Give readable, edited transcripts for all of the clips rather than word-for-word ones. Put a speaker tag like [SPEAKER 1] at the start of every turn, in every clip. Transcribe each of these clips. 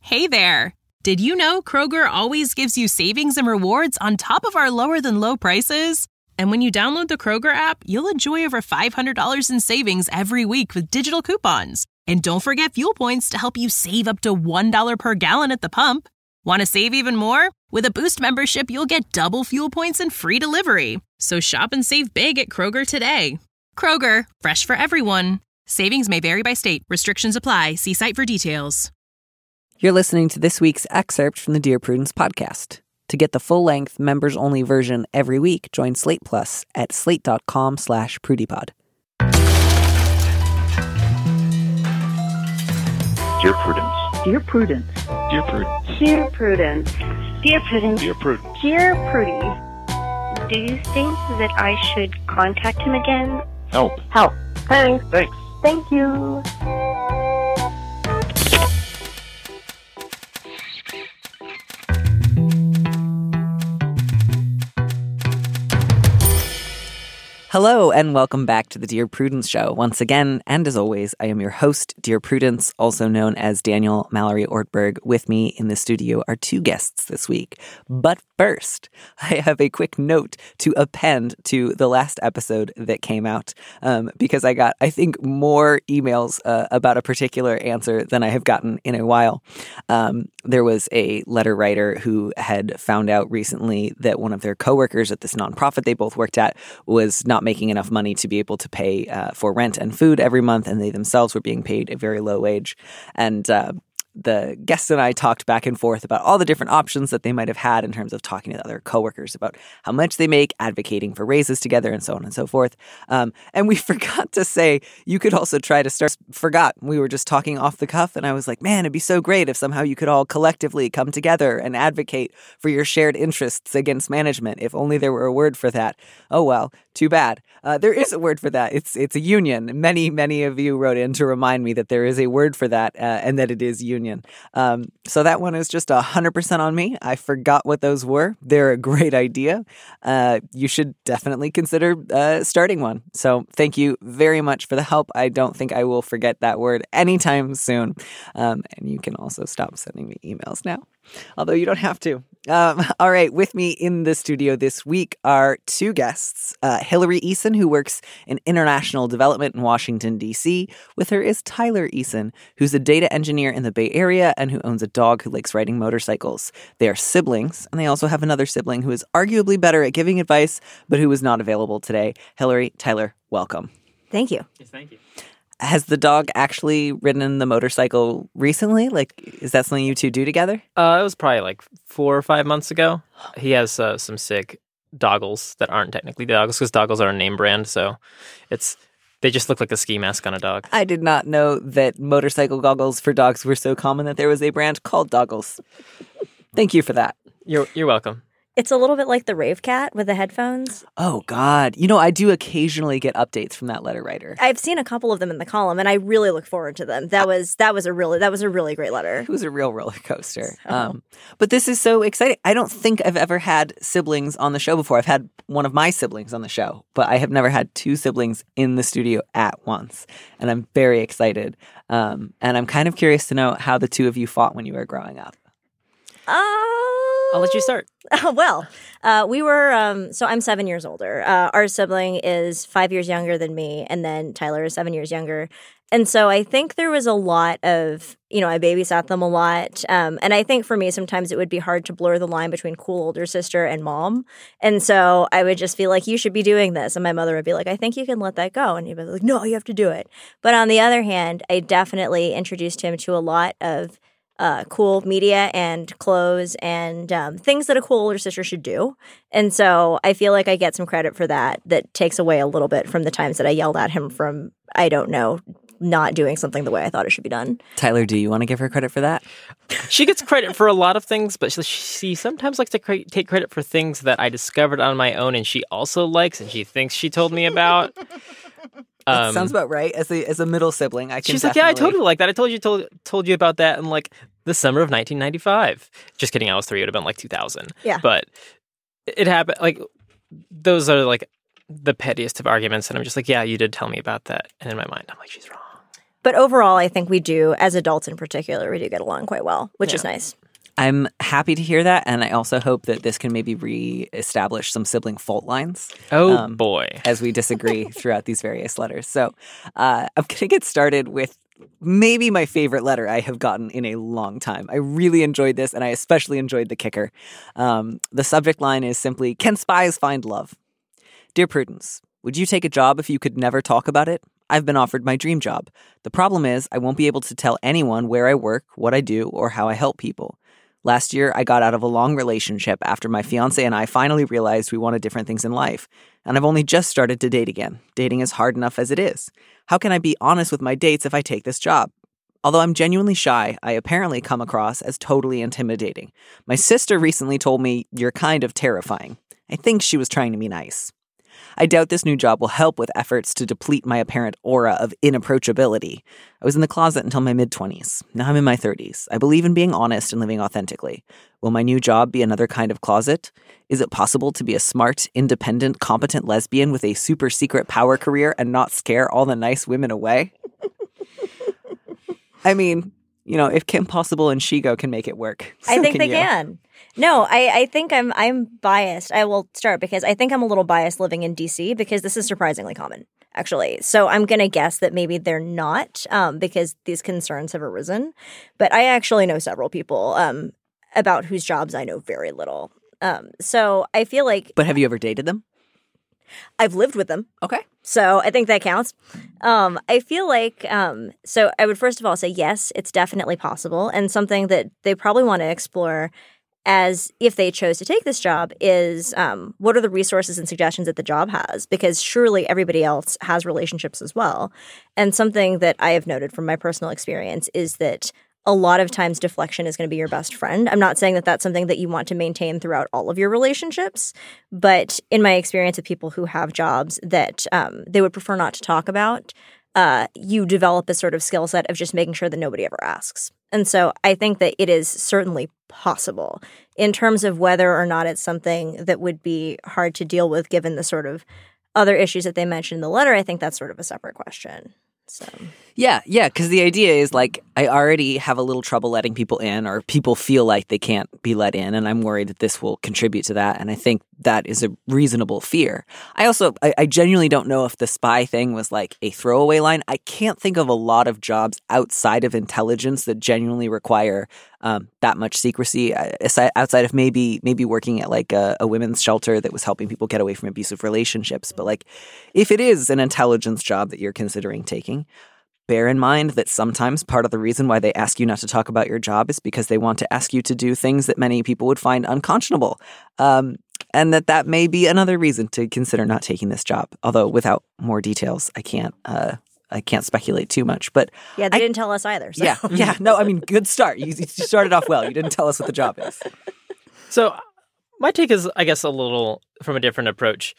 [SPEAKER 1] Hey there! Did you know Kroger always gives you savings and rewards on top of our lower-than-low prices? And when you download the Kroger app, you'll enjoy over $500 in savings every week with digital coupons. And don't forget fuel points to help you save up to $1 per gallon at the pump. Want to save even more? With a Boost membership, you'll get double fuel points and free delivery. So shop and save big at Kroger today. Kroger, fresh for everyone. Savings may vary by state. Restrictions apply. See site for details.
[SPEAKER 2] You're listening to this week's excerpt from the Dear Prudence podcast. To get the full-length, members-only version every week, join Slate Plus at slate.com/prudypod.
[SPEAKER 3] Dear Prudence.
[SPEAKER 4] Dear Prudence.
[SPEAKER 3] Dear Prudence.
[SPEAKER 4] Dear Prudence.
[SPEAKER 5] Dear Prudence.
[SPEAKER 3] Dear Prudence.
[SPEAKER 5] Dear Prudy. Do you think that I should contact him again?
[SPEAKER 3] Help.
[SPEAKER 5] Help. Thanks.
[SPEAKER 3] Thanks.
[SPEAKER 5] Thank you.
[SPEAKER 2] Hello, and welcome back to the Dear Prudence Show. Once again, and as always, I am your host, Dear Prudence, also known as Daniel Mallory Ortberg. With me in the studio are two guests this week. But first, I have a quick note to append to the last episode that came out, because I got, I think, more emails about a particular answer than I have gotten in a while. There was a letter writer who had found out recently that one of their coworkers at this nonprofit they both worked at was not making enough money to be able to pay for rent and food every month, and they themselves were being paid a very low wage. And the guest and I talked back and forth about all the different options that they might have had in terms of talking to other coworkers about how much they make, advocating for raises together, and so on and so forth. And we forgot to say you could also try to start. Forgot we were just talking off the cuff, and I was like, man, it'd be so great if somehow you could all collectively come together and advocate for your shared interests against management. If only there were a word for that. Oh well, too bad. There is a word for that. It's a union. Many of you wrote in to remind me that there is a word for that, and that it is union. So that one is just 100% on me. I forgot what those were. They're a great idea. You should definitely consider starting one. So thank you very much for the help. I don't think I will forget that word anytime soon. And you can also stop sending me emails now, although you don't have to. All right, with me in the studio this week are two guests. Hillary Eason, who works in international development in Washington, D.C. With her is Tyler Eason, who's a data engineer in the Bay Area and who owns a dog who likes riding motorcycles. They are siblings, and they also have another sibling who is arguably better at giving advice, but who is not available today. Hillary, Tyler, welcome.
[SPEAKER 6] Thank you.
[SPEAKER 7] Yes, thank you.
[SPEAKER 2] Has the dog actually ridden the motorcycle recently? Like, is that something you two do together?
[SPEAKER 7] It was probably like 4 or 5 months ago. He has some sick doggles that aren't technically doggles because doggles are a name brand. So they just look like a ski mask on a dog.
[SPEAKER 2] I did not know that motorcycle goggles for dogs were so common that there was a brand called Doggles. Thank you for that.
[SPEAKER 7] You're welcome.
[SPEAKER 6] It's a little bit like the Rave Cat with the headphones.
[SPEAKER 2] Oh, God. You know, I do occasionally get updates from that letter writer.
[SPEAKER 6] I've seen a couple of them in the column, and I really look forward to them. That was a really great letter.
[SPEAKER 2] It was a real roller coaster. But this is so exciting. I don't think I've ever had siblings on the show before. I've had one of my siblings on the show, but I have never had two siblings in the studio at once. And I'm very excited. And I'm kind of curious to know how the two of you fought when you were growing up.
[SPEAKER 7] I'll let you start.
[SPEAKER 6] We were, so I'm 7 years older. Our sibling is 5 years younger than me, and then Tyler is 7 years younger. And so I think there was a lot of, I babysat them a lot. And I think for me, sometimes it would be hard to blur the line between cool older sister and mom. And so I would just feel like, you should be doing this. And my mother would be like, I think you can let that go. And he'd be like, no, you have to do it. But on the other hand, I definitely introduced him to a lot of cool media and clothes and things that a cool older sister should do. And so I feel like I get some credit for that takes away a little bit from the times that I yelled at him from, I don't know, not doing something the way I thought it should be done.
[SPEAKER 2] Tyler, do you want to give her credit for that?
[SPEAKER 7] She gets credit for a lot of things, but she sometimes likes to take credit for things that I discovered on my own and she also likes and she thinks she told me about.
[SPEAKER 2] That sounds about right. As a middle sibling,
[SPEAKER 7] she's like, yeah, I totally like that. I told you about that in like the summer of 1995. Just kidding. I was 3. It would have been like 2000.
[SPEAKER 6] Yeah.
[SPEAKER 7] But it happened. Like those are like the pettiest of arguments, and I'm just like, yeah, you did tell me about that. And in my mind, I'm like, she's wrong.
[SPEAKER 6] But overall, I think we do, as adults in particular, we do get along quite well, which is nice.
[SPEAKER 2] I'm happy to hear that, and I also hope that this can maybe re-establish some sibling fault lines.
[SPEAKER 7] Oh, boy.
[SPEAKER 2] As we disagree throughout these various letters. So I'm going to get started with maybe my favorite letter I have gotten in a long time. I really enjoyed this, and I especially enjoyed the kicker. The subject line is simply, "Can spies find love?" Dear Prudence, would you take a job if you could never talk about it? I've been offered my dream job. The problem is I won't be able to tell anyone where I work, what I do, or how I help people. Last year, I got out of a long relationship after my fiance and I finally realized we wanted different things in life. And I've only just started to date again. Dating is hard enough as it is. How can I be honest with my dates if I take this job? Although I'm genuinely shy, I apparently come across as totally intimidating. My sister recently told me, "You're kind of terrifying." I think she was trying to be nice. I doubt this new job will help with efforts to deplete my apparent aura of inapproachability. I was in the closet until my mid-20s. Now I'm in my 30s. I believe in being honest and living authentically. Will my new job be another kind of closet? Is it possible to be a smart, independent, competent lesbian with a super secret power career and not scare all the nice women away? I mean, if Kim Possible and Shigo can make it work, so
[SPEAKER 6] I think
[SPEAKER 2] can
[SPEAKER 6] they
[SPEAKER 2] you.
[SPEAKER 6] can. No, I think I'm biased. I will start because I think I'm a little biased living in DC because this is surprisingly common, actually. So I'm going to guess that maybe they're not because these concerns have arisen. But I actually know several people about whose jobs I know very little. So I feel like...
[SPEAKER 2] But have you ever dated them?
[SPEAKER 6] I've lived with them.
[SPEAKER 2] Okay.
[SPEAKER 6] So I think that counts. I feel like, so I would first of all say, yes, it's definitely possible. And something that they probably want to explore as if they chose to take this job is what are the resources and suggestions that the job has? Because surely everybody else has relationships as well. And something that I have noted from my personal experience is that a lot of times deflection is going to be your best friend. I'm not saying that that's something that you want to maintain throughout all of your relationships, but in my experience with people who have jobs that they would prefer not to talk about, you develop a sort of skill set of just making sure that nobody ever asks. And so I think that it is certainly possible. In terms of whether or not it's something that would be hard to deal with given the sort of other issues that they mentioned in the letter, I think that's sort of a separate question. So.
[SPEAKER 2] Yeah, because the idea is like I already have a little trouble letting people in, or people feel like they can't be let in, and I'm worried that this will contribute to that, and I think that is a reasonable fear. I genuinely don't know if the spy thing was like a throwaway line. I can't think of a lot of jobs outside of intelligence that genuinely require that much secrecy, outside of maybe working at like a women's shelter that was helping people get away from abusive relationships. But like, if it is an intelligence job that you're considering taking, bear in mind that sometimes part of the reason why they ask you not to talk about your job is because they want to ask you to do things that many people would find unconscionable. And that may be another reason to consider not taking this job. Although without more details, I can't speculate too much. But
[SPEAKER 6] yeah, they didn't tell us either. So.
[SPEAKER 2] Yeah. No, I mean, good start. You started off well. You didn't tell us what the job is.
[SPEAKER 7] So my take is, I guess, a little from a different approach.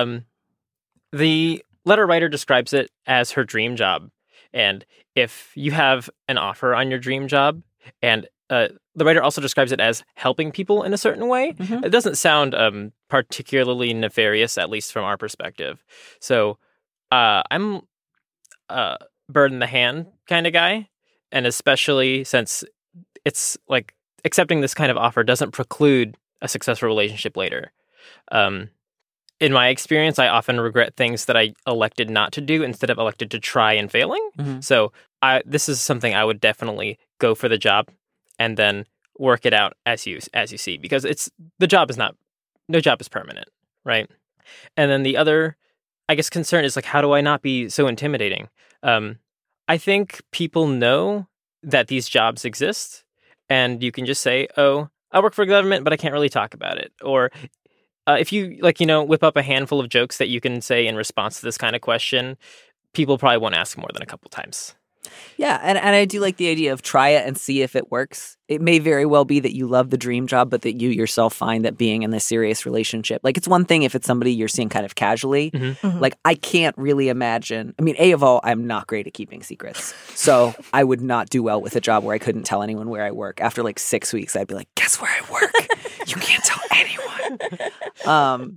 [SPEAKER 7] The letter writer describes it as her dream job. And if you have an offer on your dream job, and the writer also describes it as helping people in a certain way, it doesn't sound particularly nefarious, at least from our perspective. So I'm a bird in the hand kind of guy, and especially since it's like accepting this kind of offer doesn't preclude a successful relationship later. In my experience, I often regret things that I elected not to do instead of elected to try and failing. Mm-hmm. So this is something I would definitely go for the job and then work it out as you see, because no job is permanent, right? And then the other, I guess, concern is like, how do I not be so intimidating? I think people know that these jobs exist, and you can just say, "Oh, I work for government, but I can't really talk about it," or if you whip up a handful of jokes that you can say in response to this kind of question, people probably won't ask more than a couple times.
[SPEAKER 2] Yeah, and I do like the idea of try it and see if it works. It may very well be that you love the dream job, but that you yourself find that being in a serious relationship, like it's one thing if it's somebody you're seeing kind of casually. Mm-hmm. Mm-hmm. Like I can't really imagine. I mean, A of all, I'm not great at keeping secrets. So I would not do well with a job where I couldn't tell anyone where I work. After like 6 weeks, I'd be like, guess where I work? You can't tell anyone.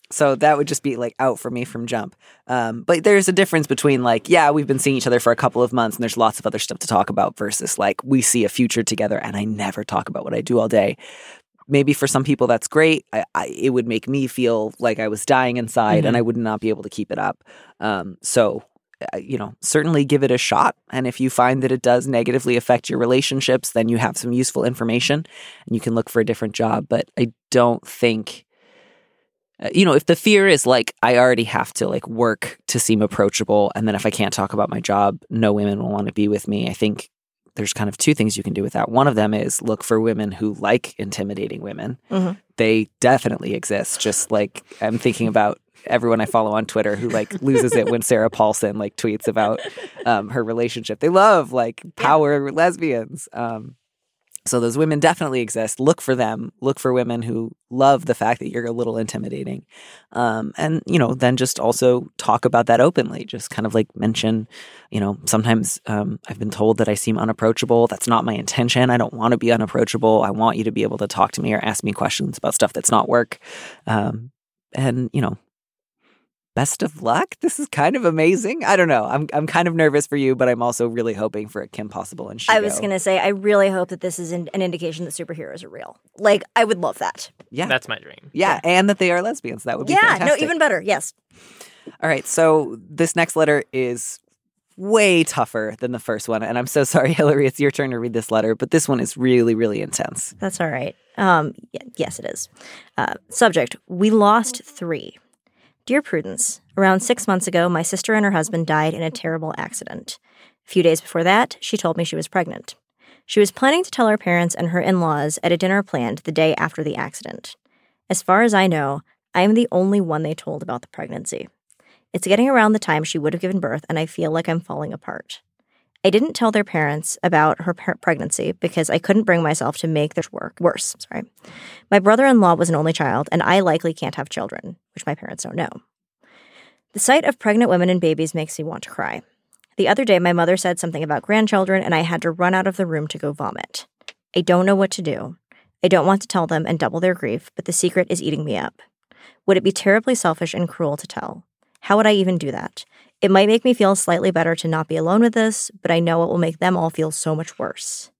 [SPEAKER 2] So that would just be like out for me from jump. But there's a difference between like, yeah, we've been seeing each other for a couple of months and there's lots of other stuff to talk about versus like we see a future together and I never talk about what I do all day. Maybe for some people that's great. It would make me feel like I was dying inside and I would not be able to keep it up. So, certainly give it a shot. And if you find that it does negatively affect your relationships, then you have some useful information and you can look for a different job. But I don't think... if the fear is like, I already have to like work to seem approachable. And then if I can't talk about my job, no women will want to be with me. I think there's kind of two things you can do with that. One of them is look for women who like intimidating women. Mm-hmm. They definitely exist. Just like I'm thinking about everyone I follow on Twitter who like loses it when Sarah Paulson like tweets about her relationship. They love like power lesbians. So those women definitely exist. Look for them. Look for women who love the fact that you're a little intimidating. And, then just also talk about that openly. Just kind of like mention, sometimes I've been told that I seem unapproachable. That's not my intention. I don't want to be unapproachable. I want you to be able to talk to me or ask me questions about stuff that's not work. Best of luck. This is kind of amazing. I don't know. I'm kind of nervous for you, but I'm also really hoping for a Kim Possible and Shigo.
[SPEAKER 6] I was going to say, I really hope that this is an indication that superheroes are real. Like, I would love that.
[SPEAKER 2] Yeah.
[SPEAKER 7] That's my dream.
[SPEAKER 2] Yeah, and that they are lesbians. That would be fantastic.
[SPEAKER 6] No, even better. Yes.
[SPEAKER 2] All right, so this next letter is way tougher than the first one, and I'm so sorry, Hillary, it's your turn to read this letter, but this one is really, really intense.
[SPEAKER 6] That's all right. Yes, it is. Subject, we lost 3. Dear Prudence, around 6 months ago, my sister and her husband died in a terrible accident. A few days before that, she told me she was pregnant. She was planning to tell her parents and her in-laws at a dinner planned the day after the accident. As far as I know, I am the only one they told about the pregnancy. It's getting around the time she would have given birth, and I feel like I'm falling apart. I didn't tell their parents about her pregnancy because I couldn't bring myself to make their work worse. My brother-in-law was an only child, and I likely can't have children, which my parents don't know. The sight of pregnant women and babies makes me want to cry. The other day, my mother said something about grandchildren, and I had to run out of the room to go vomit. I don't know what to do. I don't want to tell them and double their grief, but the secret is eating me up. Would it be terribly selfish and cruel to tell? How would I even do that? It might make me feel slightly better to not be alone with this, but I know it will make them all feel so much worse.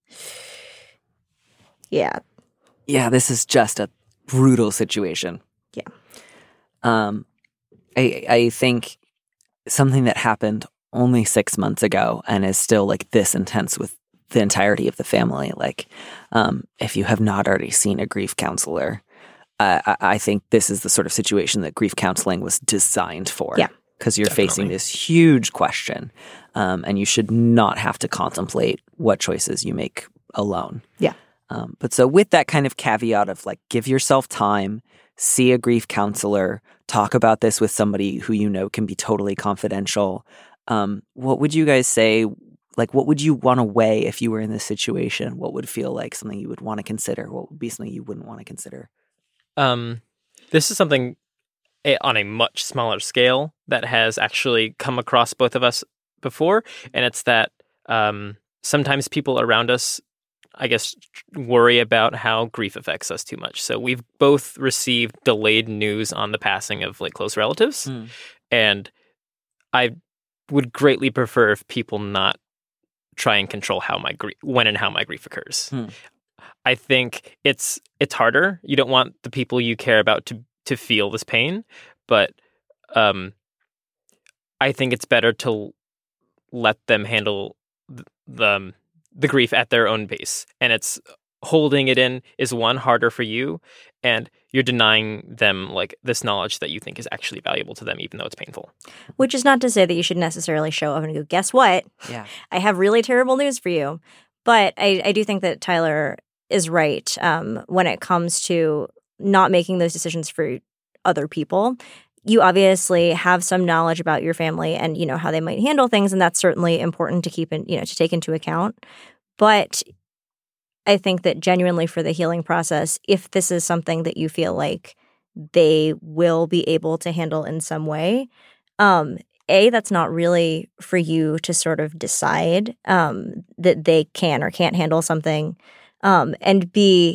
[SPEAKER 6] Yeah.
[SPEAKER 2] Yeah, this is just a brutal situation.
[SPEAKER 6] Yeah.
[SPEAKER 2] I think something that happened only 6 months ago and is still like this intense with the entirety of the family. Like, if you have not already seen a grief counselor, I think this is the sort of situation that grief counseling was designed for.
[SPEAKER 6] Yeah.
[SPEAKER 2] Because you're facing this huge question, and you should not have to contemplate what choices you make alone.
[SPEAKER 6] Yeah.
[SPEAKER 2] But so with that kind of caveat of like, give yourself time, see a grief counselor, talk about this with somebody who you know can be totally confidential. What would you guys say? Like, what would you want to weigh if you were in this situation? What would feel like something you would want to consider? What would be something you wouldn't want to consider?
[SPEAKER 7] This is something on a much smaller scale that has actually come across both of us before. And it's that sometimes people around us, I guess, worry about how grief affects us too much. So we've both received delayed news on the passing of like close relatives. And I would greatly prefer if people not try and control when and how my grief occurs. I think it's harder. You don't want the people you care about to feel this pain, but I think it's better to let them handle the grief at their own pace. And it's holding it in is one, harder for you, and you're denying them like this knowledge that you think is actually valuable to them, even though it's painful.
[SPEAKER 6] Which is not to say that you should necessarily show up and go, guess what?
[SPEAKER 2] Yeah.
[SPEAKER 6] I have really terrible news for you. But I do think that Tyler is right when it comes to not making those decisions for other people. You obviously have some knowledge about your family and, you know, how they might handle things. And that's certainly important to keep in, you know, to take into account. But I think that genuinely for the healing process, if this is something that you feel like they will be able to handle in some way, that's not really for you to sort of decide that they can or can't handle something. And B,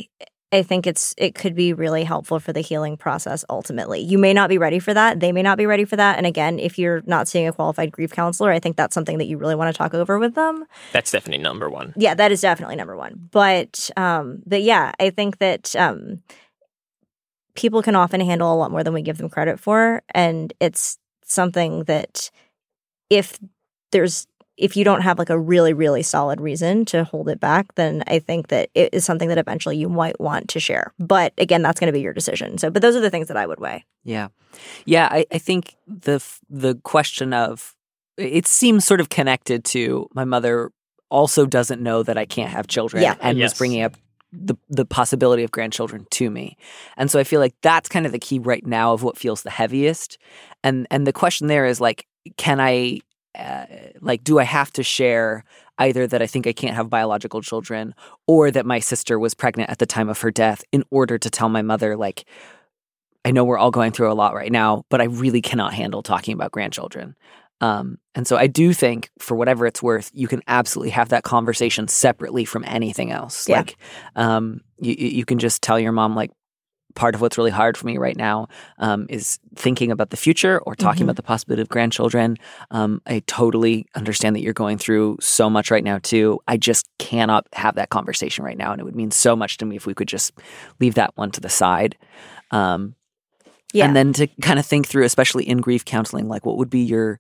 [SPEAKER 6] I think it could be really helpful for the healing process ultimately. You may not be ready for that. They may not be ready for that. And again, if you're not seeing a qualified grief counselor, I think that's something that you really want to talk over with them.
[SPEAKER 7] That's definitely number one.
[SPEAKER 6] Yeah, that is definitely number one. But yeah, I think that people can often handle a lot more than we give them credit for. And it's something that if you don't have like a really, really solid reason to hold it back, then I think that it is something that eventually you might want to share. But again, that's going to be your decision. But those are the things that I would weigh.
[SPEAKER 2] Yeah. Yeah, I think the question of, it seems sort of connected to my mother also doesn't know that I can't have children and was bringing up the possibility of grandchildren to me. And so I feel like that's kind of the key right now of what feels the heaviest. And the question there is like, can I... do I have to share either that I think I can't have biological children or that my sister was pregnant at the time of her death in order to tell my mother, like, I know we're all going through a lot right now, but I really cannot handle talking about grandchildren. And so I do think, for whatever it's worth, you can absolutely have that conversation separately from anything else.
[SPEAKER 6] Yeah.
[SPEAKER 2] Like, you can just tell your mom, like, part of what's really hard for me right now is thinking about the future or talking about the possibility of grandchildren. I totally understand that you're going through so much right now too. I just cannot have that conversation right now. And it would mean so much to me if we could just leave that one to the side. And then to kind of think through, especially in grief counseling, like what would be your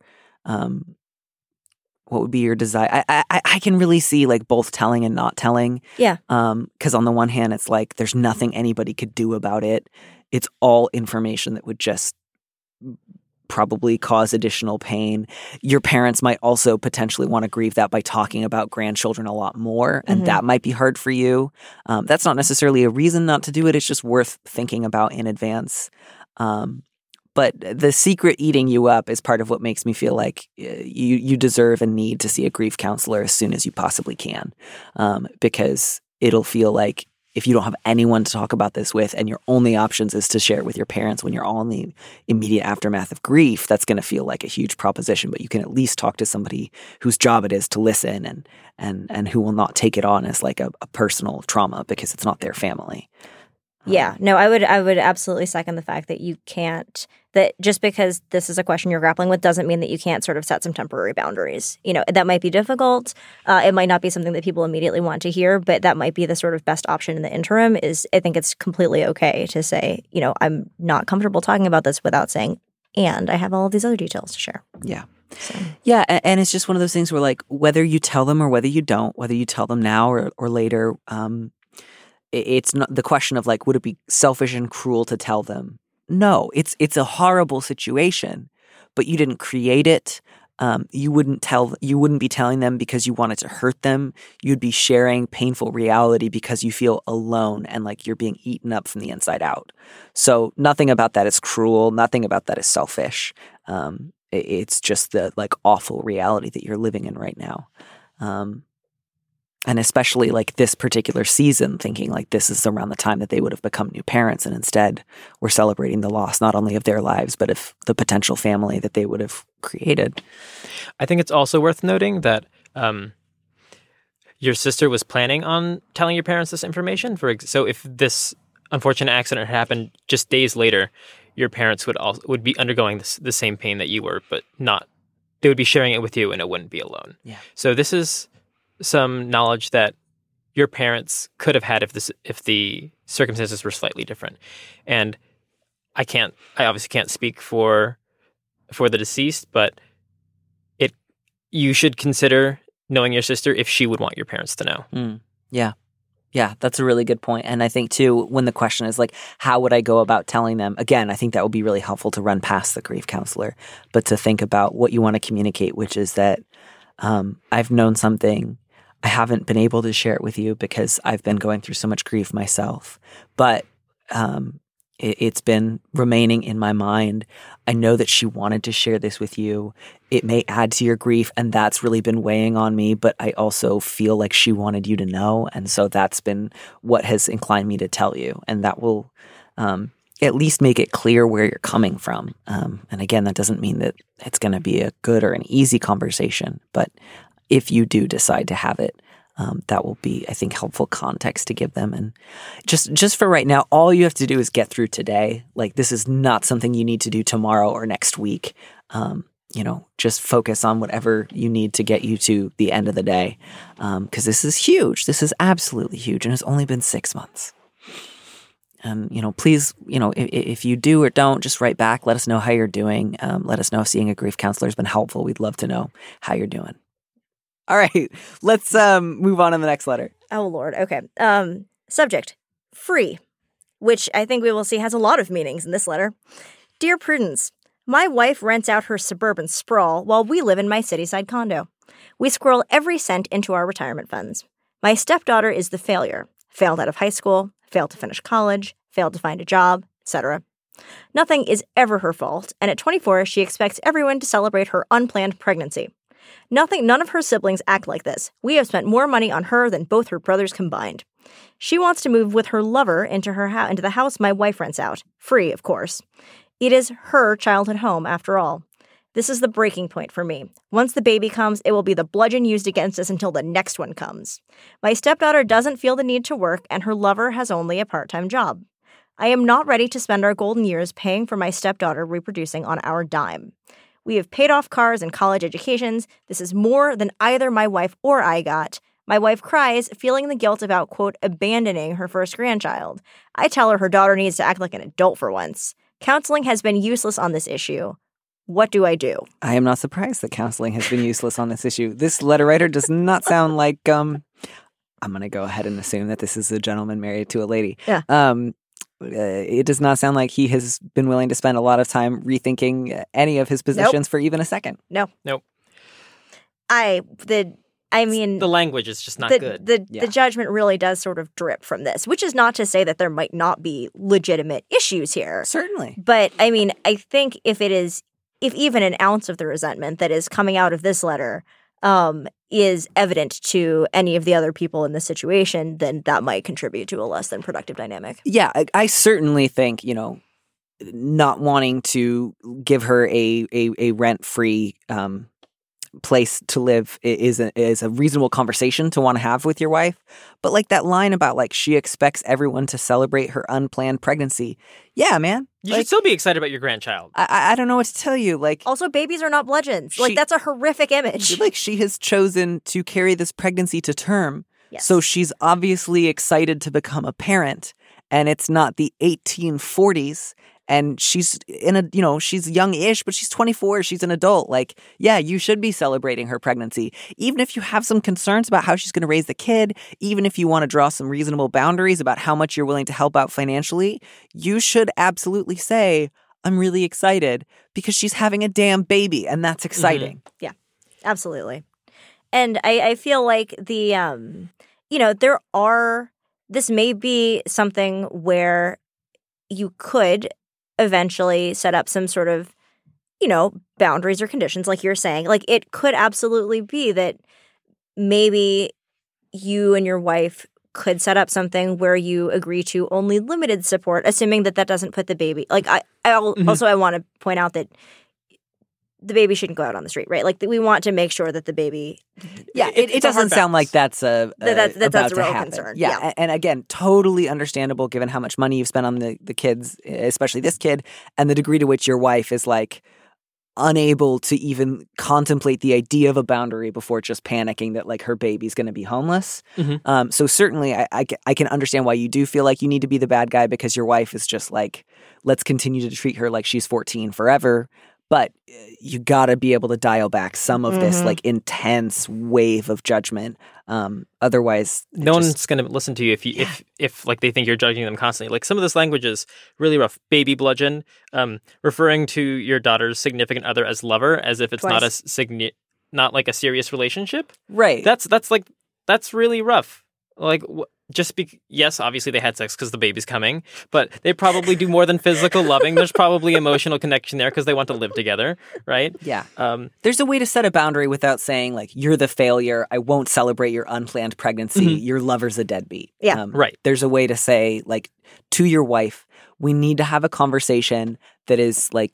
[SPEAKER 2] desire? I can really see like both telling and not telling.
[SPEAKER 6] Yeah.
[SPEAKER 2] Because on the one hand, it's like there's nothing anybody could do about it. It's all information that would just probably cause additional pain. Your parents might also potentially want to grieve that by talking about grandchildren a lot more, and that might be hard for you. That's not necessarily a reason not to do it. It's just worth thinking about in advance. But the secret eating you up is part of what makes me feel like you deserve and need to see a grief counselor as soon as you possibly can, because it'll feel like if you don't have anyone to talk about this with and your only options is to share it with your parents when you're all in the immediate aftermath of grief, that's going to feel like a huge proposition. But you can at least talk to somebody whose job it is to listen and who will not take it on as like a personal trauma because it's not their family.
[SPEAKER 6] Yeah, no, I would absolutely second the fact that you can't, that just because this is a question you're grappling with doesn't mean that you can't sort of set some temporary boundaries. You know, that might be difficult. It might not be something that people immediately want to hear, but that might be the sort of best option in the interim. Is I think it's completely okay to say, you know, I'm not comfortable talking about this without saying, and I have all of these other details to share.
[SPEAKER 2] Yeah. So. Yeah, and it's just one of those things where like whether you tell them or whether you don't, whether you tell them now or later, it's not the question of like, would it be selfish and cruel to tell them? No, it's a horrible situation, but you didn't create it. You wouldn't be telling them because you wanted to hurt them. You'd be sharing painful reality because you feel alone and like you're being eaten up from the inside out. So nothing about that is cruel. Nothing about that is selfish. It's just the like awful reality that you're living in right now. And especially like this particular season, thinking like this is around the time that they would have become new parents. And instead we're celebrating the loss, not only of their lives, but of the potential family that they would have created.
[SPEAKER 7] I think it's also worth noting that your sister was planning on telling your parents this information. So if this unfortunate accident had happened just days later, your parents would be undergoing the same pain that you were, but not. They would be sharing it with you, and it wouldn't be alone. Yeah. So this is some knowledge that your parents could have had if the circumstances were slightly different. And I obviously can't speak for the deceased, but you should consider knowing your sister if she would want your parents to know.
[SPEAKER 2] Yeah. Yeah, that's a really good point. And I think, too, when the question is like, how would I go about telling them? Again, I think that would be really helpful to run past the grief counselor, but to think about what you want to communicate, which is that I've known something. I haven't been able to share it with you because I've been going through so much grief myself. But it's been remaining in my mind. I know that she wanted to share this with you. It may add to your grief, and that's really been weighing on me, but I also feel like she wanted you to know, and so that's been what has inclined me to tell you, and that will at least make it clear where you're coming from. And again, that doesn't mean that it's going to be a good or an easy conversation, but if you do decide to have it, that will be, I think, helpful context to give them. And just for right now, all you have to do is get through today. Like, this is not something you need to do tomorrow or next week. Just focus on whatever you need to get you to the end of the day. Because this is huge. This is absolutely huge. And it's only been 6 months. And, please, if you do or don't, just write back. Let us know how you're doing. Let us know if seeing a grief counselor has been helpful. We'd love to know how you're doing. All right, let's move on to the next letter.
[SPEAKER 6] Oh, Lord. Okay. Subject, free, which I think we will see has a lot of meanings in this letter. Dear Prudence, my wife rents out her suburban sprawl while we live in my cityside condo. We squirrel every cent into our retirement funds. My stepdaughter is the failure. Failed out of high school, failed to finish college, failed to find a job, etc. Nothing is ever her fault, and at 24, she expects everyone to celebrate her unplanned pregnancy. None of her siblings act like this. We have spent more money on her than both her brothers combined. She wants to move with her lover into the house my wife rents out. Free, of course. It is her childhood home, after all. This is the breaking point for me. Once the baby comes, it will be the bludgeon used against us until the next one comes. My stepdaughter doesn't feel the need to work, and her lover has only a part-time job. I am not ready to spend our golden years paying for my stepdaughter reproducing on our dime. We have paid off cars and college educations. This is more than either my wife or I got. My wife cries, feeling the guilt about, quote, abandoning her first grandchild. I tell her daughter needs to act like an adult for once. Counseling has been useless on this issue. What do I do?
[SPEAKER 2] I am not surprised that counseling has been useless on this issue. This letter writer does not sound like, I'm going to go ahead and assume that this is a gentleman married to a lady.
[SPEAKER 6] Yeah.
[SPEAKER 2] It does not sound like he has been willing to spend a lot of time rethinking any of his positions for even a second.
[SPEAKER 6] No.
[SPEAKER 7] Nope.
[SPEAKER 6] The
[SPEAKER 7] language is just not good.
[SPEAKER 6] The judgment really does sort of drip from this, which is not to say that there might not be legitimate issues here.
[SPEAKER 2] Certainly.
[SPEAKER 6] But I think if even an ounce of the resentment that is coming out of this letter is evident to any of the other people in the situation, then that might contribute to a less than productive dynamic.
[SPEAKER 2] Yeah, I certainly think, not wanting to give her a rent-free place to live is a reasonable conversation to want to have with your wife. But like that line about like she expects everyone to celebrate her unplanned pregnancy. Yeah, man.
[SPEAKER 7] You should still be excited about your grandchild.
[SPEAKER 2] I don't know what to tell you. Like,
[SPEAKER 6] also, babies are not bludgeons. That's a horrific image.
[SPEAKER 2] Like, she has chosen to carry this pregnancy to term.
[SPEAKER 6] Yes.
[SPEAKER 2] So she's obviously excited to become a parent. And it's not the 1840s. And she's she's young-ish, but she's 24. She's an adult. Like, yeah, you should be celebrating her pregnancy. Even if you have some concerns about how she's going to raise the kid, even if you want to draw some reasonable boundaries about how much you're willing to help out financially, you should absolutely say, I'm really excited because she's having a damn baby. And that's exciting.
[SPEAKER 6] Mm-hmm. Yeah, absolutely. And I feel like this may be something where you could eventually set up some sort of, boundaries or conditions, like you're saying. Like, it could absolutely be that maybe you and your wife could set up something where you agree to only limited support, assuming that doesn't put the baby. Like, I want to point out that the baby shouldn't go out on the street, right? Like, we want to make sure that the baby.
[SPEAKER 2] Yeah, it doesn't sound like that's a
[SPEAKER 6] real concern.
[SPEAKER 2] Yeah, and again, totally understandable given how much money you've spent on the kids, especially this kid, and the degree to which your wife is like unable to even contemplate the idea of a boundary before just panicking that like her baby's going to be homeless. Mm-hmm. So certainly I can understand why you do feel like you need to be the bad guy because your wife is just like, let's continue to treat her like she's 14 forever. But you got to be able to dial back some of this like intense wave of judgment. Otherwise,
[SPEAKER 7] no one's going to listen to you if like they think you're judging them constantly. Like some of this language is really rough. Baby bludgeon, referring to your daughter's significant other as lover, as if it's not like a serious relationship.
[SPEAKER 2] Right.
[SPEAKER 7] That's really rough. Like. Yes, obviously they had sex because the baby's coming, but they probably do more than physical loving. There's probably emotional connection there because they want to live together, right?
[SPEAKER 2] Yeah. There's a way to set a boundary without saying, like, you're the failure, I won't celebrate your unplanned pregnancy, your lover's a deadbeat.
[SPEAKER 6] Yeah.
[SPEAKER 7] Right.
[SPEAKER 2] There's a way to say, like, to your wife, we need to have a conversation that is, like,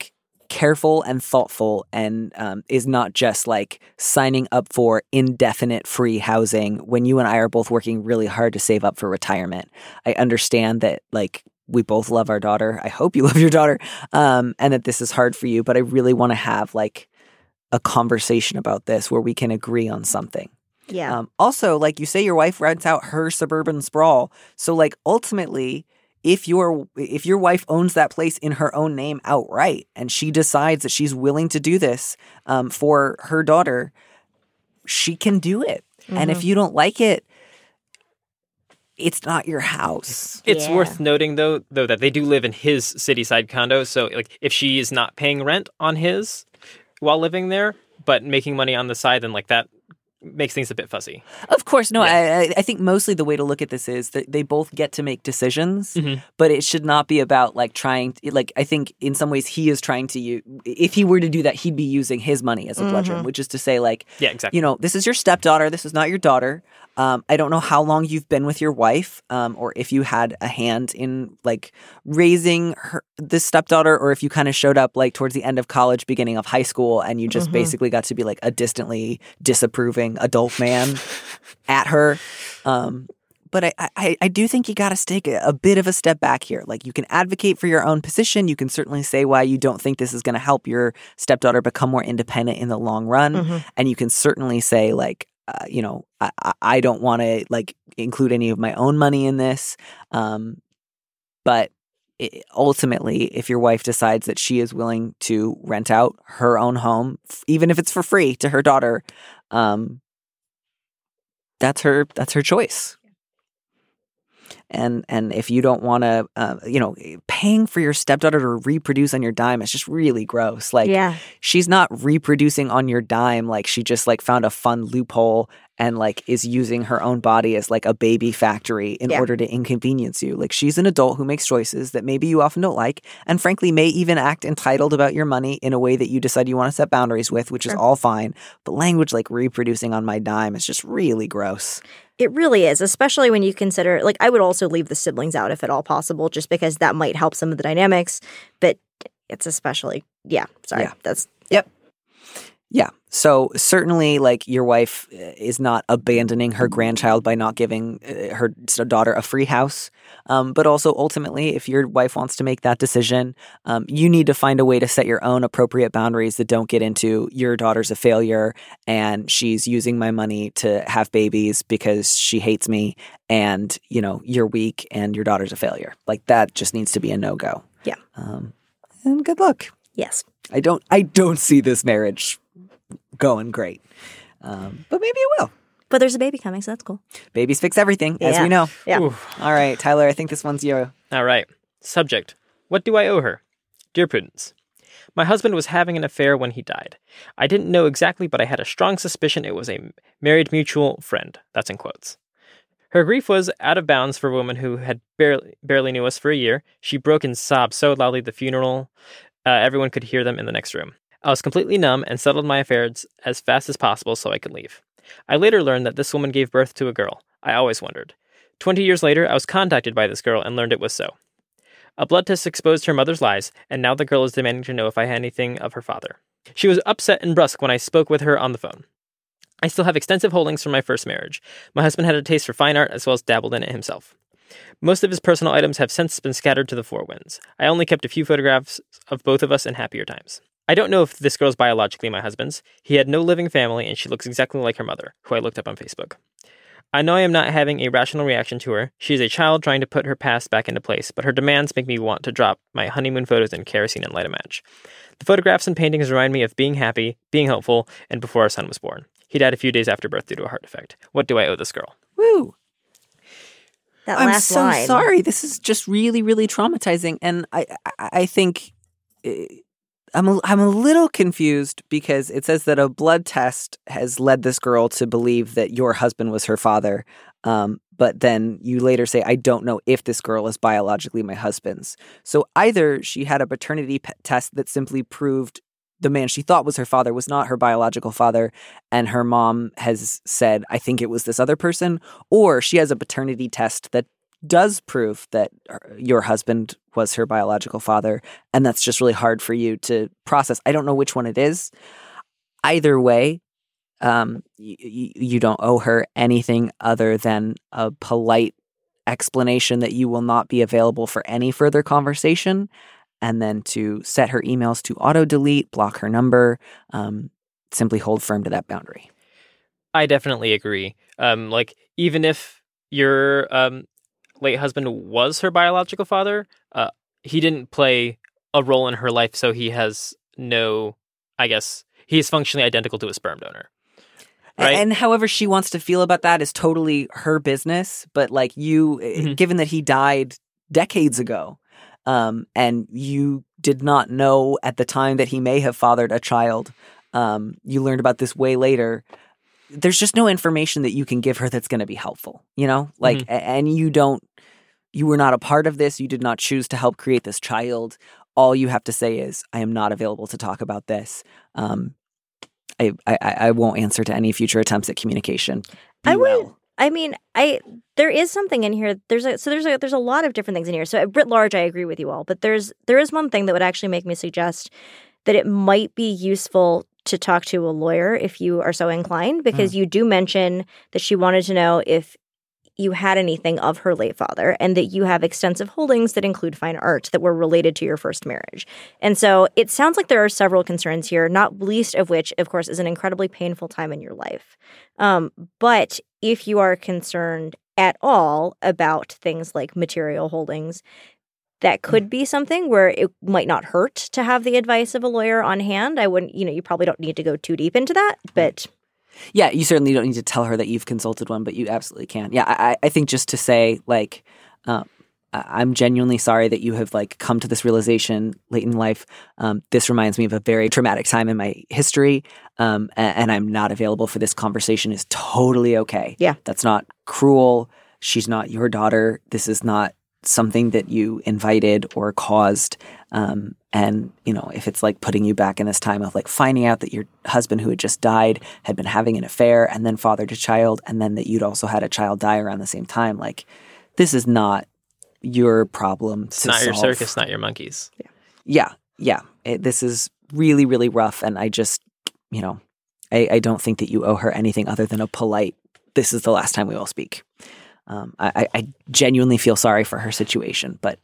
[SPEAKER 2] careful and thoughtful and is not just like signing up for indefinite free housing when you and I are both working really hard to save up for retirement. I understand that like we both love our daughter. I hope you love your daughter, and that this is hard for you, but I really want to have like a conversation about this where we can agree on something.
[SPEAKER 6] Yeah.
[SPEAKER 2] Also, like you say, your wife rents out her suburban sprawl. So like ultimately, if your wife owns that place in her own name outright and she decides that she's willing to do this for her daughter, she can do it. Mm-hmm. And if you don't like it, it's not your house.
[SPEAKER 7] It's worth noting, though, that they do live in his city-side condo. So, like, if she is not paying rent on his while living there, but making money on the side, then, like, that makes things a bit fuzzy.
[SPEAKER 2] Of course. No, yeah. I think mostly the way to look at this is that they both get to make decisions, but it should not be about, like, trying – like, I think in some ways he is trying to – if he were to do that, he'd be using his money as a bludgeon, which is to say, like,
[SPEAKER 7] yeah, exactly.
[SPEAKER 2] You know, this is your stepdaughter. This is not your daughter. I don't know how long you've been with your wife, or if you had a hand in like raising this stepdaughter, or if you kind of showed up like towards the end of college, beginning of high school, and you just basically got to be like a distantly disapproving adult man at her. But I do think you got to take a bit of a step back here. Like you can advocate for your own position. You can certainly say why you don't think this is going to help your stepdaughter become more independent in the long run. And you can certainly say like, you know, I don't want to like include any of my own money in this. But ultimately, if your wife decides that she is willing to rent out her own home, even if it's for free to her daughter, that's her choice. And if you don't want to, you know, paying for your stepdaughter to reproduce on your dime is just really gross. Like, she's not reproducing on your dime. Like, she just like found a fun loophole and like is using her own body as like a baby factory in order to inconvenience you. Like, she's an adult who makes choices that maybe you often don't like, and frankly may even act entitled about your money in a way that you decide you want to set boundaries with, which is all fine. But language like reproducing on my dime is just really gross.
[SPEAKER 6] It really is, especially when you consider, like, I would also leave the siblings out if at all possible, just because that might help some of the dynamics. But it's especially, that's.
[SPEAKER 2] Yep. Yeah. So certainly, like, your wife is not abandoning her grandchild by not giving her daughter a free house. But also, ultimately, if your wife wants to make that decision, you need to find a way to set your own appropriate boundaries that don't get into your daughter's a failure and she's using my money to have babies because she hates me and, you know, you're weak and your daughter's a failure. Like, that just needs to be a no-go.
[SPEAKER 6] Yeah.
[SPEAKER 2] And good luck.
[SPEAKER 6] Yes.
[SPEAKER 2] I don't see this marriage going great. But maybe it will.
[SPEAKER 6] But there's a baby coming, so that's cool.
[SPEAKER 2] Babies fix everything, as we know.
[SPEAKER 6] Yeah.
[SPEAKER 2] Oof. All right, Tyler, I think this one's you.
[SPEAKER 7] All right. Subject: what do I owe her? Dear Prudence, my husband was having an affair when he died. I didn't know exactly, but I had a strong suspicion it was a married mutual friend. That's in quotes. Her grief was out of bounds for a woman who had barely knew us for a year. She broke in sobs so loudly the funeral, everyone could hear them in the next room. I was completely numb and settled my affairs as fast as possible so I could leave. I later learned that this woman gave birth to a girl. I always wondered. 20 years later, I was contacted by this girl and learned it was so. A blood test exposed her mother's lies, and now the girl is demanding to know if I had anything of her father. She was upset and brusque when I spoke with her on the phone. I still have extensive holdings from my first marriage. My husband had a taste for fine art as well as dabbled in it himself. Most of his personal items have since been scattered to the four winds. I only kept a few photographs of both of us in happier times. I don't know if this girl is biologically my husband's. He had no living family, and she looks exactly like her mother, who I looked up on Facebook. I know I am not having a rational reaction to her. She is a child trying to put her past back into place, but her demands make me want to drop my honeymoon photos in kerosene and light a match. The photographs and paintings remind me of being happy, being hopeful, and before our son was born. He died a few days after birth due to a heart defect. What do I owe this girl?
[SPEAKER 2] Woo!
[SPEAKER 6] That
[SPEAKER 2] I'm
[SPEAKER 6] last
[SPEAKER 2] so
[SPEAKER 6] line.
[SPEAKER 2] sorry. This is just really, really traumatizing, and I think I'm a little confused because it says that a blood test has led this girl to believe that your husband was her father, but then you later say, I don't know if this girl is biologically my husband's. So either she had a paternity test that simply proved the man she thought was her father was not her biological father, and her mom has said, I think it was this other person, or she has a paternity test that does prove that your husband was her biological father, and that's just really hard for you to process. I don't know which one it is. Either way, you don't owe her anything other than a polite explanation that you will not be available for any further conversation, and then to set her emails to auto-delete, block her number, simply hold firm to that boundary.
[SPEAKER 7] I definitely agree. Even if your late husband was her biological father, he didn't play a role in her life, so he has no, I guess, he is functionally identical to a sperm donor. Right?
[SPEAKER 2] And however she wants to feel about that is totally her business. But like given that he died decades ago, and you did not know at the time that he may have fathered a child, you learned about this way later. There's just no information that you can give her that's going to be helpful, and you were not a part of this. You did not choose to help create this child. All you have to say is, I am not available to talk about this. I won't answer to any future attempts at communication.
[SPEAKER 6] There is something in here. There's a lot of different things in here. So writ large, I agree with you all. But there is one thing that would actually make me suggest that it might be useful to talk to a lawyer if you are so inclined, because you do mention that she wanted to know if you had anything of her late father, and that you have extensive holdings that include fine art that were related to your first marriage. And so it sounds like there are several concerns here, not least of which, of course, is an incredibly painful time in your life. But if you are concerned at all about things like material holdings, that could be something where it might not hurt to have the advice of a lawyer on hand. I wouldn't, you probably don't need to go too deep into that, but...
[SPEAKER 2] Yeah, you certainly don't need to tell her that you've consulted one, but you absolutely can. Yeah, I think just to say, I'm genuinely sorry that you have, come to this realization late in life. This reminds me of a very traumatic time in my history, and I'm not available for this conversation is totally okay.
[SPEAKER 6] Yeah.
[SPEAKER 2] That's not cruel. She's not your daughter. This is not something that you invited or caused. And, if it's putting you back in this time of finding out that your husband who had just died had been having an affair and then fathered a child, and then that you'd also had a child die around the same time, this is not your problem
[SPEAKER 7] It's not your circus, not your monkeys.
[SPEAKER 2] Yeah. This is really, really rough. And I just, I don't think that you owe her anything other than a polite, this is the last time we will speak. I genuinely feel sorry for her situation, but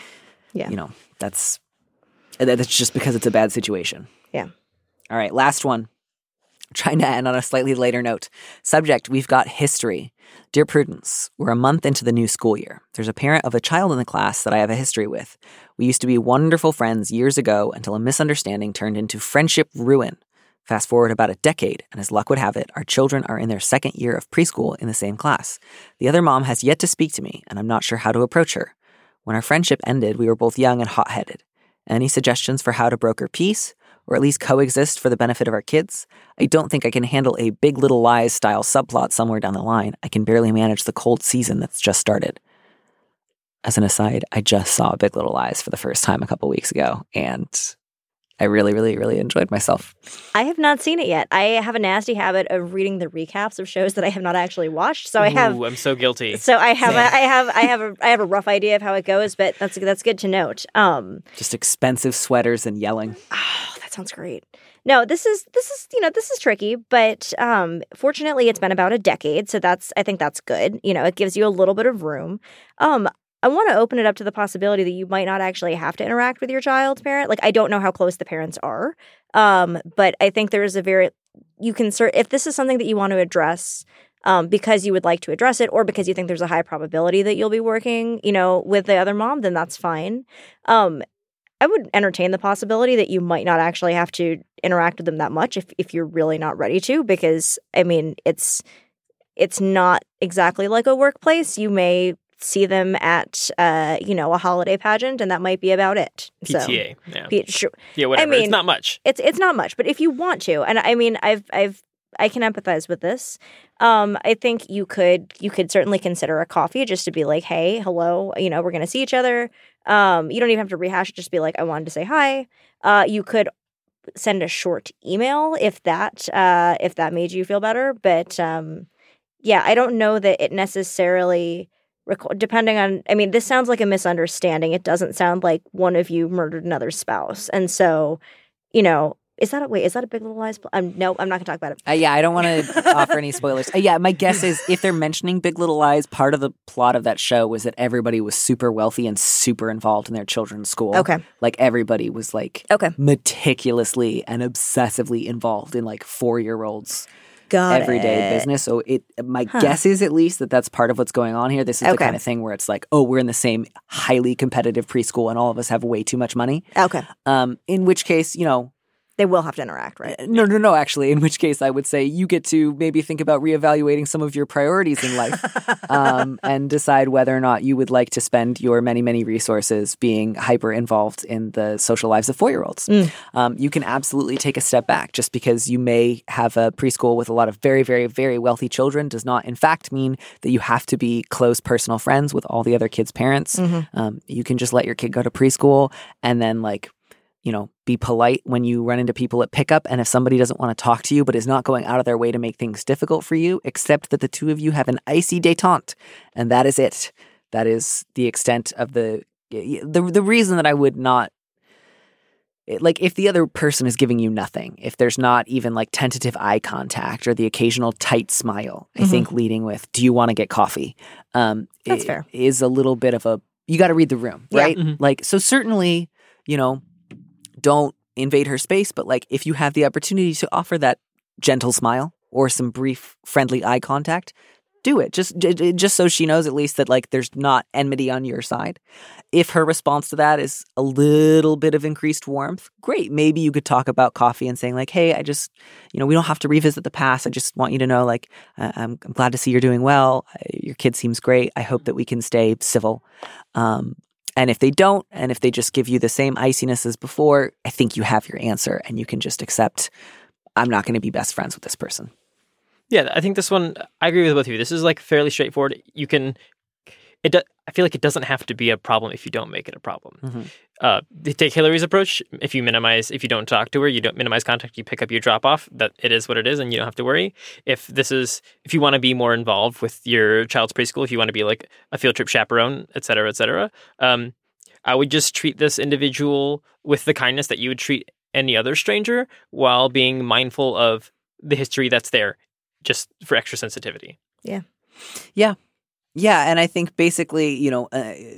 [SPEAKER 2] that's just because it's a bad situation.
[SPEAKER 6] Yeah.
[SPEAKER 2] All right, last one. Trying to end on a slightly later note. Subject, we've got history. Dear Prudence, we're a month into the new school year. There's a parent of a child in the class that I have a history with. We used to be wonderful friends years ago until a misunderstanding turned into friendship ruin. Fast forward about a decade, and as luck would have it, our children are in their second year of preschool in the same class. The other mom has yet to speak to me, and I'm not sure how to approach her. When our friendship ended, we were both young and hot-headed. Any suggestions for how to broker peace, or at least coexist for the benefit of our kids? I don't think I can handle a Big Little Lies style subplot somewhere down the line. I can barely manage the cold season that's just started. As an aside, I just saw Big Little Lies for the first time a couple weeks ago, and I really, really, really enjoyed myself.
[SPEAKER 6] I have not seen it yet. I have a nasty habit of reading the recaps of shows that I have not actually watched. So
[SPEAKER 7] I'm so guilty.
[SPEAKER 6] So I have a rough idea of how it goes, but that's good to note.
[SPEAKER 2] Just expensive sweaters and yelling.
[SPEAKER 6] Oh, that sounds great. No, this is tricky, but fortunately it's been about a decade, so I think that's good. It gives you a little bit of room. I want to open it up to the possibility that you might not actually have to interact with your child's parent. I don't know how close the parents are, but I think there is if this is something that you want to address because you would like to address it, or because you think there's a high probability that you'll be working, with the other mom, then that's fine. I would entertain the possibility that you might not actually have to interact with them that much if you're really not ready to, because, it's not exactly like a workplace. You may see them at a holiday pageant, and that might be about it.
[SPEAKER 7] PTA,
[SPEAKER 6] sure.
[SPEAKER 7] Yeah, whatever. It's not much.
[SPEAKER 6] It's not much, but if you want to, and I can empathize with this. I think you could certainly consider a coffee just to be like, hey, hello, we're going to see each other. You don't even have to rehash it. Just be like, I wanted to say hi. You could send a short email if that made you feel better. But I don't know that it necessarily depending on, I mean, this sounds like a misunderstanding. It doesn't sound like one of you murdered another's spouse. And so, you know, is that a Big Little Lies? No, I'm not going to talk about it.
[SPEAKER 2] Yeah, I don't want to offer any spoilers. Yeah, my guess is if they're mentioning Big Little Lies, part of the plot of that show was that everybody was super wealthy and super involved in their children's school.
[SPEAKER 6] Okay.
[SPEAKER 2] Like everybody was like meticulously and obsessively involved in like 4-year-olds' everyday business. So my guess is at least that that's part of what's going on here. This is the kind of thing where it's like, oh, we're in the same highly competitive preschool and all of us have way too much money.
[SPEAKER 6] Okay.
[SPEAKER 2] In which case, you know,
[SPEAKER 6] they will have to interact, right?
[SPEAKER 2] No, actually. In which case, I would say you get to maybe think about reevaluating some of your priorities in life and decide whether or not you would like to spend your many, many resources being hyper involved in the social lives of 4-year-olds. You can absolutely take a step back. Just because you may have a preschool with a lot of very, very, very wealthy children does not, in fact, mean that you have to be close personal friends with all the other kids' parents. You can just let your kid go to preschool and then like, you know, be polite when you run into people at pickup. And if somebody doesn't want to talk to you but is not going out of their way to make things difficult for you, accept that the two of you have an icy détente. And that is it. That is the extent of the reason that I would not, like, if the other person is giving you nothing, if there's not even like tentative eye contact or the occasional tight smile, I think leading with, do you want to get coffee?
[SPEAKER 6] That's fair.
[SPEAKER 2] Is a little bit of you got to read the room, right?
[SPEAKER 7] Yeah.
[SPEAKER 2] Like, so certainly, you know, don't invade her space, but like if you have the opportunity to offer that gentle smile or some brief friendly eye contact, do it. Just so she knows at least that like there's not enmity on your side. If her response to that is a little bit of increased warmth, great. Maybe you could talk about coffee and saying like, hey, I just, you know, we don't have to revisit the past. I just want you to know like I'm glad to see you're doing well. Your kid seems great. I hope that we can stay civil. And if they don't, and if they just give you the same iciness as before, I think you have your answer and you can just accept, I'm not going to be best friends with this person.
[SPEAKER 7] Yeah, I think this one, I agree with both of you. This is like fairly straightforward. I feel like it doesn't have to be a problem if you don't make it a problem. Take Hillary's approach. If you don't talk to her, you don't minimize contact, you pick up, you drop off, that it is what it is and you don't have to worry. If you want to be more involved with your child's preschool, if you want to be like a field trip chaperone, et cetera, I would just treat this individual with the kindness that you would treat any other stranger while being mindful of the history that's there, just for extra sensitivity.
[SPEAKER 2] Yeah, and I think basically, you know,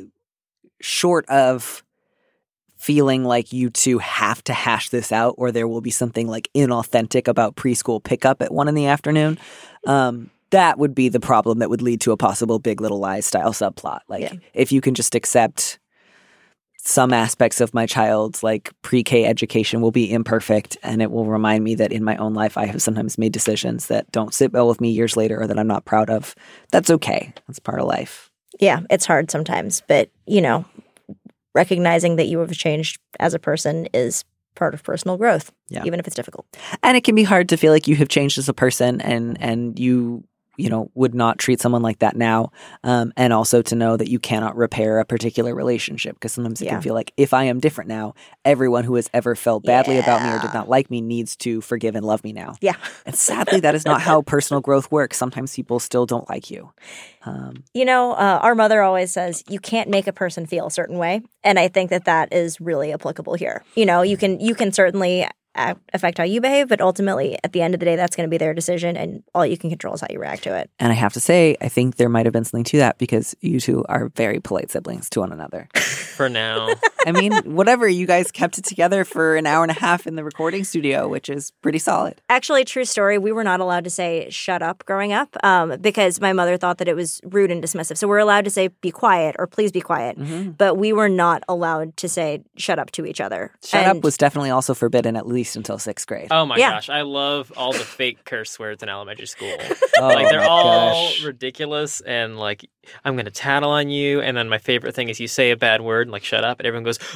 [SPEAKER 2] short of feeling like you two have to hash this out or there will be something like inauthentic about preschool pickup at 1 PM, that would be the problem that would lead to a possible Big Little Lies style subplot. Like if you can just accept some aspects of my child's like pre-K education will be imperfect and it will remind me that in my own life I have sometimes made decisions that don't sit well with me years later or that I'm not proud of. That's okay. That's part of life.
[SPEAKER 6] Yeah, it's hard sometimes, but you know, recognizing that you have changed as a person is part of personal growth, even if it's difficult.
[SPEAKER 2] And it can be hard to feel like you have changed as a person and you know, would not treat someone like that now. And also to know that you cannot repair a particular relationship because sometimes it can feel like if I am different now, everyone who has ever felt badly about me or did not like me needs to forgive and love me now.
[SPEAKER 6] Yeah.
[SPEAKER 2] And sadly, that is not how personal growth works. Sometimes people still don't like you.
[SPEAKER 6] You know, our mother always says you can't make a person feel a certain way. And I think that is really applicable here. You know, you can certainly affect how you behave, but ultimately, at the end of the day, that's going to be their decision, and all you can control is how you react to it.
[SPEAKER 2] And I have to say, I think there might have been something to that because you two are very polite siblings to one another.
[SPEAKER 7] For now.
[SPEAKER 2] I mean, whatever. You guys kept it together for an hour and a half in the recording studio, which is pretty solid.
[SPEAKER 6] Actually, true story. We were not allowed to say shut up growing up because my mother thought that it was rude and dismissive. So we're allowed to say be quiet or please be quiet. But we were not allowed to say shut up to each other.
[SPEAKER 2] Shut up was definitely also forbidden at least until 6th grade.
[SPEAKER 7] Oh my gosh. I love all the fake curse words in elementary school. Like they're all ridiculous and like I'm going to tattle on you. And then my favorite thing is you say a bad word like shut up and everyone goes,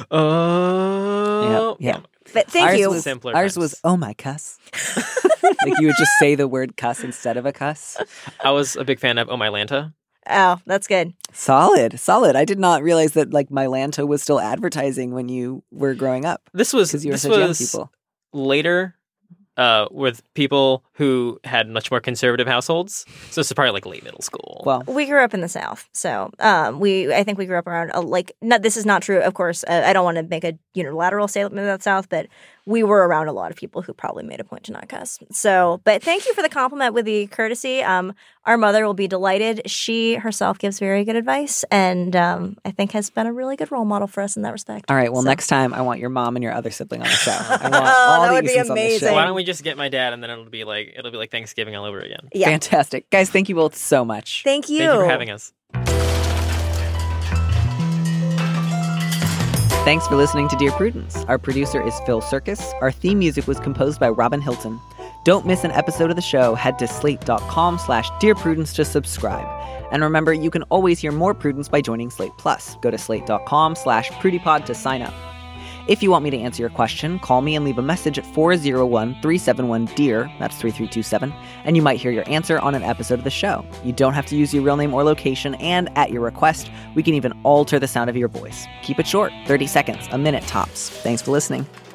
[SPEAKER 7] oh.
[SPEAKER 2] Yeah.
[SPEAKER 6] But thank you.
[SPEAKER 2] Ours was, oh my cuss. Like you would just say the word cuss instead of a cuss.
[SPEAKER 7] I was a big fan of Oh My Lanta.
[SPEAKER 6] Oh, that's good.
[SPEAKER 2] Solid. I did not realize that like My Lanta was still advertising when you were growing up.
[SPEAKER 7] This was
[SPEAKER 2] because you were such young people.
[SPEAKER 7] Later. with people who had much more conservative households. So it's probably like late middle school.
[SPEAKER 2] Well,
[SPEAKER 6] we grew up in the South, so I think we grew up around this is not true, of course. I don't want to make a unilateral statement about the South, but we were around a lot of people who probably made a point to not cuss. So, but thank you for the compliment with the courtesy. Our mother will be delighted. She herself gives very good advice, and I think has been a really good role model for us in that respect.
[SPEAKER 2] All right. Well, next time I want your mom and your other sibling on the show. I want all
[SPEAKER 6] that
[SPEAKER 2] the
[SPEAKER 6] would be
[SPEAKER 2] Eastons on the show.
[SPEAKER 6] amazing.
[SPEAKER 7] Why don't we just get my dad, and then it'll be like Thanksgiving all over again.
[SPEAKER 6] Yeah.
[SPEAKER 2] Fantastic. Guys, thank you both so much.
[SPEAKER 6] Thank you.
[SPEAKER 7] Thank you for having us.
[SPEAKER 2] Thanks for listening to Dear Prudence. Our producer is Phil Circus. Our theme music was composed by Robin Hilton. Don't miss an episode of the show. Head to slate.com/Dear Prudence to subscribe. And remember, you can always hear more Prudence by joining Slate Plus. Go to slate.com/PrudyPod to sign up. If you want me to answer your question, call me and leave a message at 401-371-DEAR, that's 3327, and you might hear your answer on an episode of the show. You don't have to use your real name or location, and at your request, we can even alter the sound of your voice. Keep it short, 30 seconds, a minute tops. Thanks for listening.